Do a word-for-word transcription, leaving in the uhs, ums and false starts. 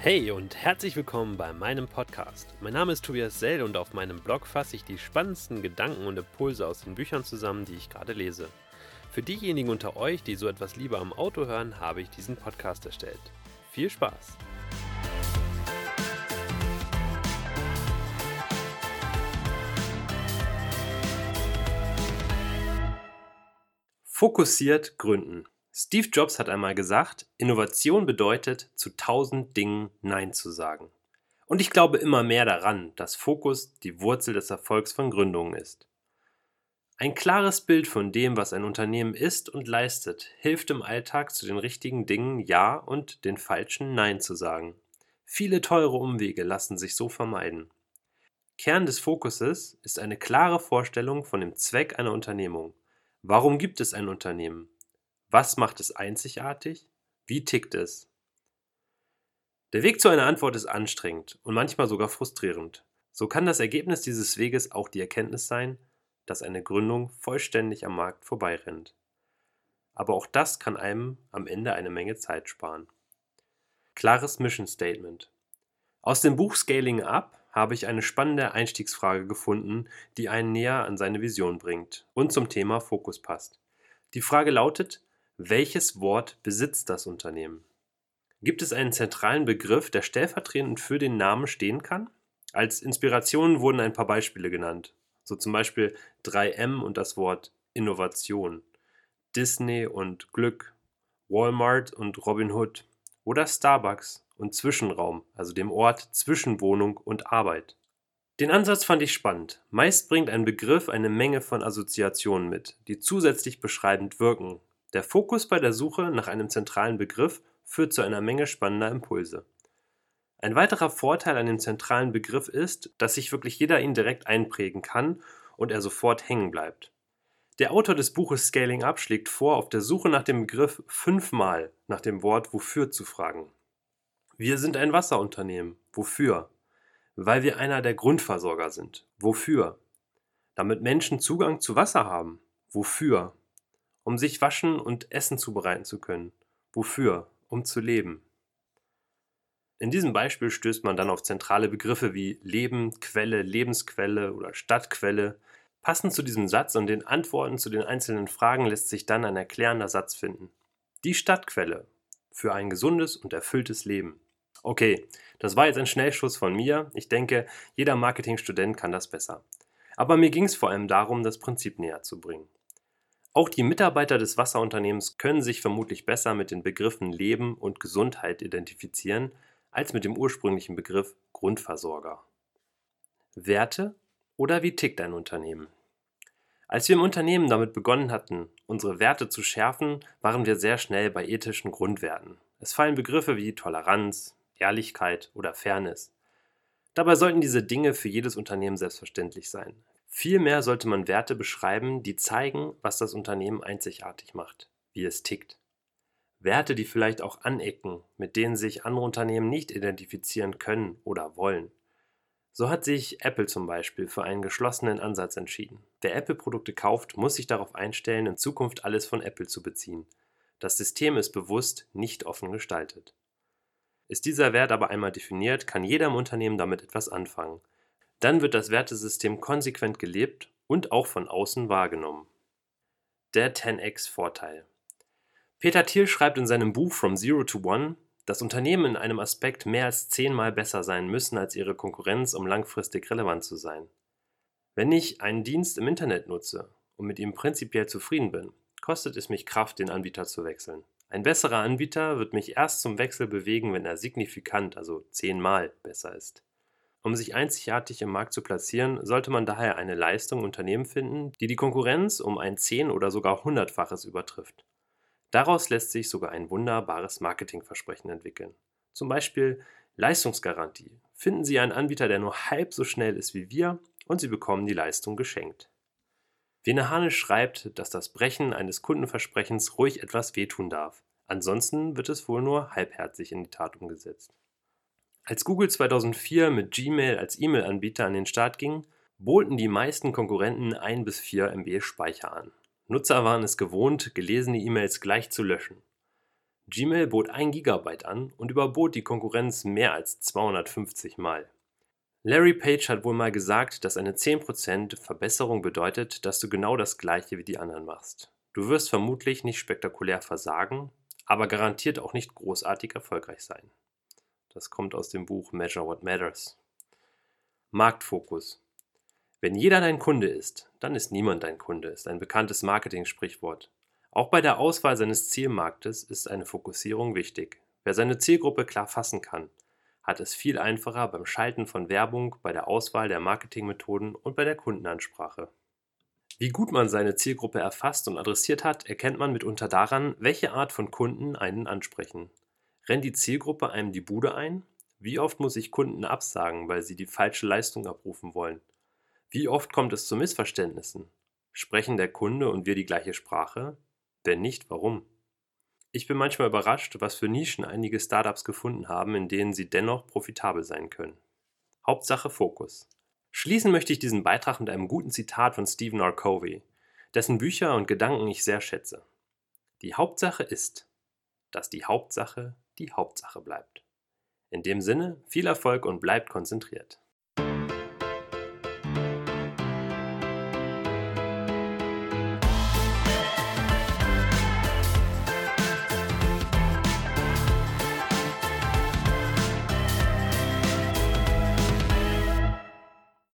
Hey und herzlich willkommen bei meinem Podcast. Mein Name ist Tobias Sell und auf meinem Blog fasse ich die spannendsten Gedanken und Impulse aus den Büchern zusammen, die ich gerade lese. Für diejenigen unter euch, die so etwas lieber am Auto hören, habe ich diesen Podcast erstellt. Viel Spaß! Fokussiert gründen. Steve Jobs hat einmal gesagt, Innovation bedeutet, zu tausend Dingen Nein zu sagen. Und ich glaube immer mehr daran, dass Fokus die Wurzel des Erfolgs von Gründungen ist. Ein klares Bild von dem, was ein Unternehmen ist und leistet, hilft im Alltag zu den richtigen Dingen Ja und den falschen Nein zu sagen. Viele teure Umwege lassen sich so vermeiden. Kern des Fokuses ist eine klare Vorstellung von dem Zweck einer Unternehmung. Warum gibt es ein Unternehmen? Was macht es einzigartig? Wie tickt es? Der Weg zu einer Antwort ist anstrengend und manchmal sogar frustrierend. So kann das Ergebnis dieses Weges auch die Erkenntnis sein, dass eine Gründung vollständig am Markt vorbeirennt. Aber auch das kann einem am Ende eine Menge Zeit sparen. Klares Mission Statement. Aus dem Buch Scaling Up habe ich eine spannende Einstiegsfrage gefunden, die einen näher an seine Vision bringt und zum Thema Fokus passt. Die Frage lautet: Welches Wort besitzt das Unternehmen? Gibt es einen zentralen Begriff, der stellvertretend für den Namen stehen kann? Als Inspiration wurden ein paar Beispiele genannt, so zum Beispiel drei M und das Wort Innovation, Disney und Glück, Walmart und Robin Hood oder Starbucks und Zwischenraum, also dem Ort zwischen Wohnung und Arbeit. Den Ansatz fand ich spannend. Meist bringt ein Begriff eine Menge von Assoziationen mit, die zusätzlich beschreibend wirken. Der Fokus bei der Suche nach einem zentralen Begriff führt zu einer Menge spannender Impulse. Ein weiterer Vorteil an dem zentralen Begriff ist, dass sich wirklich jeder ihn direkt einprägen kann und er sofort hängen bleibt. Der Autor des Buches Scaling Up schlägt vor, auf der Suche nach dem Begriff fünfmal nach dem Wort Wofür zu fragen. Wir sind ein Wasserunternehmen. Wofür? Weil wir einer der Grundversorger sind. Wofür? Damit Menschen Zugang zu Wasser haben. Wofür? Um sich waschen und Essen zubereiten zu können. Wofür? Um zu leben. In diesem Beispiel stößt man dann auf zentrale Begriffe wie Leben, Quelle, Lebensquelle oder Stadtquelle. Passend zu diesem Satz und den Antworten zu den einzelnen Fragen lässt sich dann ein erklärender Satz finden. Die Stadtquelle für ein gesundes und erfülltes Leben. Okay, das war jetzt ein Schnellschuss von mir. Ich denke, jeder Marketingstudent kann das besser. Aber mir ging es vor allem darum, das Prinzip näher zu bringen. Auch die Mitarbeiter des Wasserunternehmens können sich vermutlich besser mit den Begriffen Leben und Gesundheit identifizieren, als mit dem ursprünglichen Begriff Grundversorger. Werte oder wie tickt ein Unternehmen? Als wir im Unternehmen damit begonnen hatten, unsere Werte zu schärfen, waren wir sehr schnell bei ethischen Grundwerten. Es fallen Begriffe wie Toleranz, Ehrlichkeit oder Fairness. Dabei sollten diese Dinge für jedes Unternehmen selbstverständlich sein. Vielmehr sollte man Werte beschreiben, die zeigen, was das Unternehmen einzigartig macht, wie es tickt. Werte, die vielleicht auch anecken, mit denen sich andere Unternehmen nicht identifizieren können oder wollen. So hat sich Apple zum Beispiel für einen geschlossenen Ansatz entschieden. Wer Apple-Produkte kauft, muss sich darauf einstellen, in Zukunft alles von Apple zu beziehen. Das System ist bewusst nicht offen gestaltet. Ist dieser Wert aber einmal definiert, kann jeder im Unternehmen damit etwas anfangen. Dann wird das Wertesystem konsequent gelebt und auch von außen wahrgenommen. Der zehn x Vorteil. Peter Thiel schreibt in seinem Buch From Zero to One, dass Unternehmen in einem Aspekt mehr als zehnmal besser sein müssen als ihre Konkurrenz, um langfristig relevant zu sein. Wenn ich einen Dienst im Internet nutze und mit ihm prinzipiell zufrieden bin, kostet es mich Kraft, den Anbieter zu wechseln. Ein besserer Anbieter wird mich erst zum Wechsel bewegen, wenn er signifikant, also zehnmal besser ist. Um sich einzigartig im Markt zu platzieren, sollte man daher eine Leistung im Unternehmen finden, die die Konkurrenz um ein zehn- oder sogar hundertfaches übertrifft. Daraus lässt sich sogar ein wunderbares Marketingversprechen entwickeln. Zum Beispiel Leistungsgarantie. Finden Sie einen Anbieter, der nur halb so schnell ist wie wir, und Sie bekommen die Leistung geschenkt. Wene Hane schreibt, dass das Brechen eines Kundenversprechens ruhig etwas wehtun darf. Ansonsten wird es wohl nur halbherzig in die Tat umgesetzt. Als Google zweitausendvier mit Gmail als E-Mail-Anbieter an den Start ging, boten die meisten Konkurrenten ein bis vier Megabyte Speicher an. Nutzer waren es gewohnt, gelesene E-Mails gleich zu löschen. Gmail bot ein Gigabyte an und überbot die Konkurrenz mehr als zweihundertfünfzig Mal. Larry Page hat wohl mal gesagt, dass eine zehn Prozent Verbesserung bedeutet, dass du genau das Gleiche wie die anderen machst. Du wirst vermutlich nicht spektakulär versagen, aber garantiert auch nicht großartig erfolgreich sein. Das kommt aus dem Buch Measure What Matters. Marktfokus. Wenn jeder dein Kunde ist, dann ist niemand dein Kunde, ist ein bekanntes Marketing-Sprichwort. Auch bei der Auswahl seines Zielmarktes ist eine Fokussierung wichtig. Wer seine Zielgruppe klar fassen kann, hat es viel einfacher beim Schalten von Werbung, bei der Auswahl der Marketingmethoden und bei der Kundenansprache. Wie gut man seine Zielgruppe erfasst und adressiert hat, erkennt man mitunter daran, welche Art von Kunden einen ansprechen. Rennt die Zielgruppe einem die Bude ein? Wie oft muss ich Kunden absagen, weil sie die falsche Leistung abrufen wollen? Wie oft kommt es zu Missverständnissen? Sprechen der Kunde und wir die gleiche Sprache? Wenn nicht, warum? Ich bin manchmal überrascht, was für Nischen einige Startups gefunden haben, in denen sie dennoch profitabel sein können. Hauptsache Fokus. Schließen möchte ich diesen Beitrag mit einem guten Zitat von Stephen R. Covey, dessen Bücher und Gedanken ich sehr schätze. Die Hauptsache ist, dass die Hauptsache die Hauptsache bleibt. In dem Sinne, viel Erfolg und bleibt konzentriert.